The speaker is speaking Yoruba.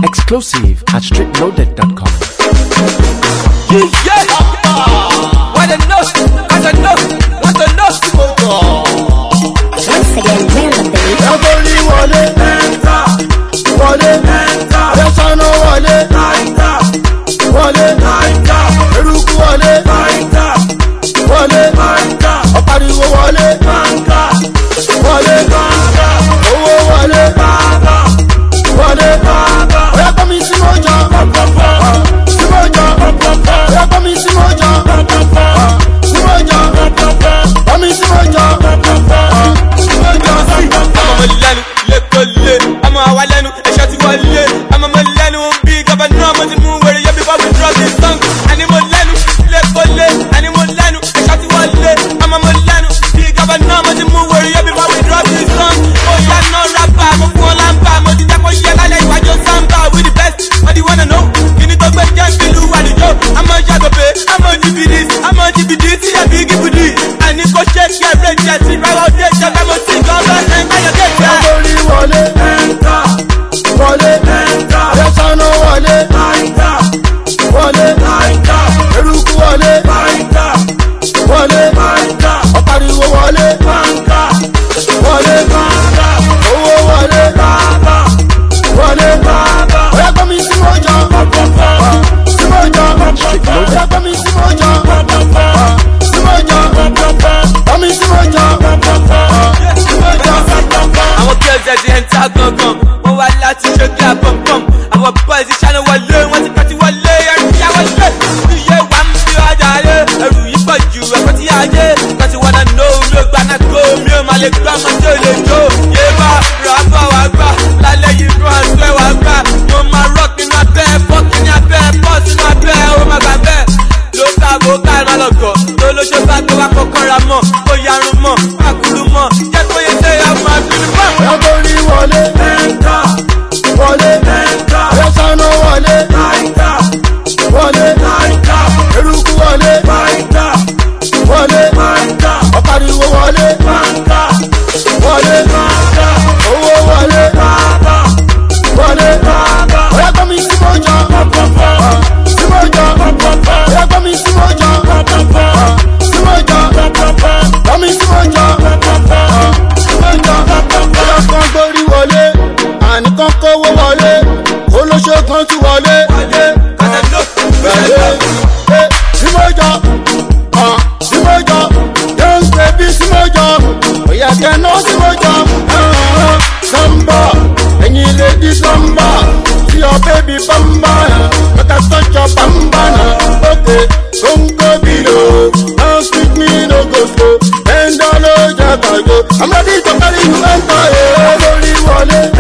Exclusive at streetloaded.com. Yeah. What a note, what a note, what a note to go. Once again, random baby. Everybody wale, enter, wale, enter. Yes I know wale, enter, wale, enter. Eruku wale, enter, wale, enter. Apariwo wale, enter, wale, enter. Owo wale, enter, wale, enter. Oya komi si moja, si moja. Oya komi si moja, si moja. Komi si moja. I'm a walenu, a shotty wale. I'm a malenu, big up and normal to move where you before we drop this song. Animal lenu, let's go lay. Animal lenu, a shotty wale. I'm a malenu, big up and normal to move where you before we drop this song. Oh, yeah, no rapper, I'm a full lampa. I'm a jaco yella like what you samba. We the best, what do you wanna know? You need to go and feel what you do. I'm a jagope, I'm a GBD, I'm a GBD, see a big booty. I need to check your red jet, see right out there, I'm a single man, and I get that. Wale, enter, wale, enter. Yes I know wale, enter, wale, enter. Eruku wale, enter, wale, enter. Apariwo wale, enter, wale, enter. Owo wale, enter, wale, enter. Oya komi si moja, si moja. Oya komi si moja, si moja. Komi si moja, si moja. Our girls at the enter gun. Oh, I like to shake that bum bum. Our boys is trying to wale, want to cut you wale, and I was good. Yeah, one few ajaye, every you but you, I got the idea. Cause you wanna know, look, but I go, me, my leg, grandma, tell you, go. Yeah, rapper, wagba, la lay you go and swear, wagba. No, my rock in my bed, fucking your bed, boss in my bed, oh my god, bed. Look, I go, calma, loco. Lolo, yo back, go, I go, caramo, oh, yarumo, akulumo, just for you say, I'm my beautiful. Everybody wale, enter, wale, enter. Yes I know wale, enter, wale, enter. Eruku wale, enter, wale, enter. Apariwo wale, enter, wale, enter. Owo wale, enter, wale, enter. Oya komi si moja, si moja. Oya komi si moja, si moja. Komi si moja, si moja. Oya kan gbori wọlé, àní kan kówó wọlé, olóṣó kan tún wọlé. Bẹ̀rẹ̀ sí moja, sí moja. Young baby sí moja, oya kẹ́nà sí moja. Samba, ẹ̀yin lady samba, see your baby bamba. Make I touch your bamba now. Okay, don't go below, now speak me no go slow. Bend down, no jack I go. I'm ready to carry you enter. Everybody wale.